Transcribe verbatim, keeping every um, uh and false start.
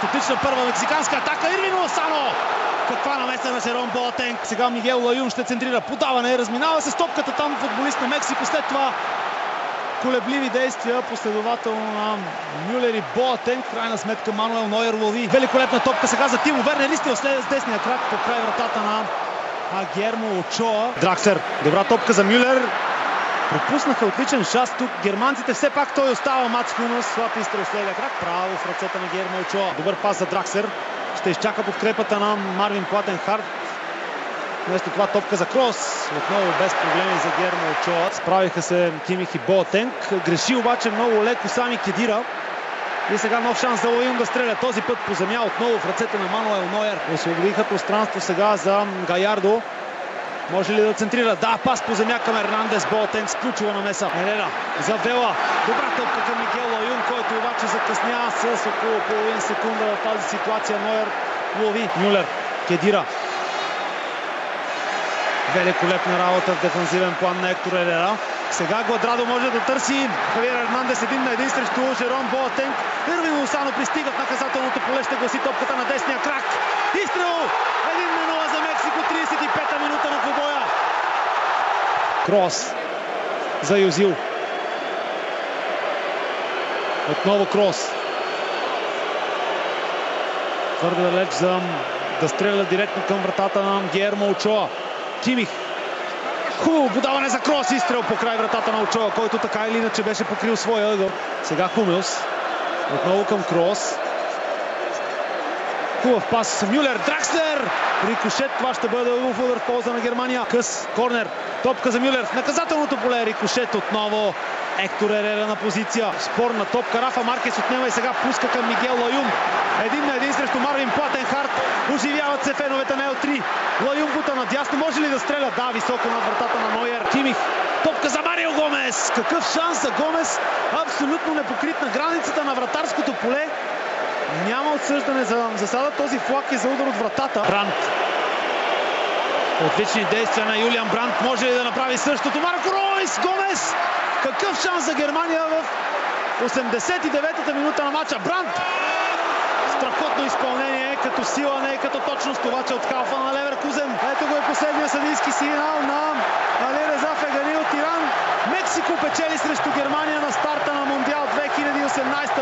Отлична първа мексиканска атака. Ирвин Лосано! Каква намеса на Жером Боатенг. Сега Мигел Лаюн ще центрира. Подаване, разминава се с топката там футболист на Мексико. След това колебливи действия последователно на Мюлер и Боатенг. В крайна сметка Мануел Нойер лови великолепна топка сега за Тимо Вернер. Листил след с десния крак по край вратата на Гиермо Очоа. Дракслер. Добра топка за Мюлер. Пропуснаха отличен шанс тук германците. Все пак той остава. Мац Хумелс. Слаб изстрел с левия крак. Право в ръцете на Гиермо Очоа. Добър пас за Дракслер. Ще изчака подкрепата на Марвин Платенхард. Вместо това топка за Крос. Отново без проблеми за Гиермо Очоа. Справиха се Кимих и Боатенг. Греши обаче много леко сами Кедира. И сега нов шанс за Лаюн да стреля. Този път по земя отново в ръцете на Мануел Нойер. Освободиха пространство сега за Гаярдо. Може ли да центрира? Да, пас по земя към Ернандес. Боатенг с ключова намеса. Ерера за Вела. Добра топка към Мигел Лаюн, който обаче закъсня с около половин секунда в тази ситуация. Нойер лови. Мюлер. Кедира. Великолепна работа в дефанзивен план на Ектор Ерера. Сега Гвадрадо може да търси Хавиер Ернандес един на един срещу Жером Боатенг. Ирвин Лосано пристига в наказателното поле. Ще гласи топката на десния крак. Изстрел! един на нула за Мексико. тридесет и пета минута на двубоя. Крос за Юзил. Отново Крос. Твърде далеч за да стреля директно към вратата на Гиермо Очоа. Кимих. Хубаво подаване за Крос. Изстрел по край вратата на Очоа, който така или иначе беше покрил своя ъгъл. Сега Хумелс. Отново към Крос. Хубав пас. Мюлер. Дракслер. Рикошет. Това ще бъде ъгълов удар в полза на Германия. Къс. Корнер. Топка за Мюлер. В наказателното поле. Рикошет отново. Ектор Ерера на позиция. Спорна топка. Рафа Маркес отнема и сега пуска към Мигел Лаюн. Един на един срещу Марвин Платенхард. Оживяват се феновете на Ел три. Лаюн бута надясно. Може ли да стреля? Да, високо над вратата на Нойер. Кимих. Топка за Марио Гомес. Какъв шанс за Гомес. Абсолютно непокрит на границата на вратарското поле. Няма отсъждане за засада. Този флаг е за удар от вратата. Брандт. Отлични действия на Юлиан Брандт. Може ли да направи същото? Марко Ройс. Гомес. Какъв шанс за Германия в осемдесет и деветата минута на матча. Брандт. Страхотно изпълнение, като сила, не като точност, обаче от халфа на Леверкузен. Ето го е последния съдийски сигнал на Али Реза Фегани от Иран. Мексико печели срещу Германия на старта на Мондиал две хиляди и осемнадесета.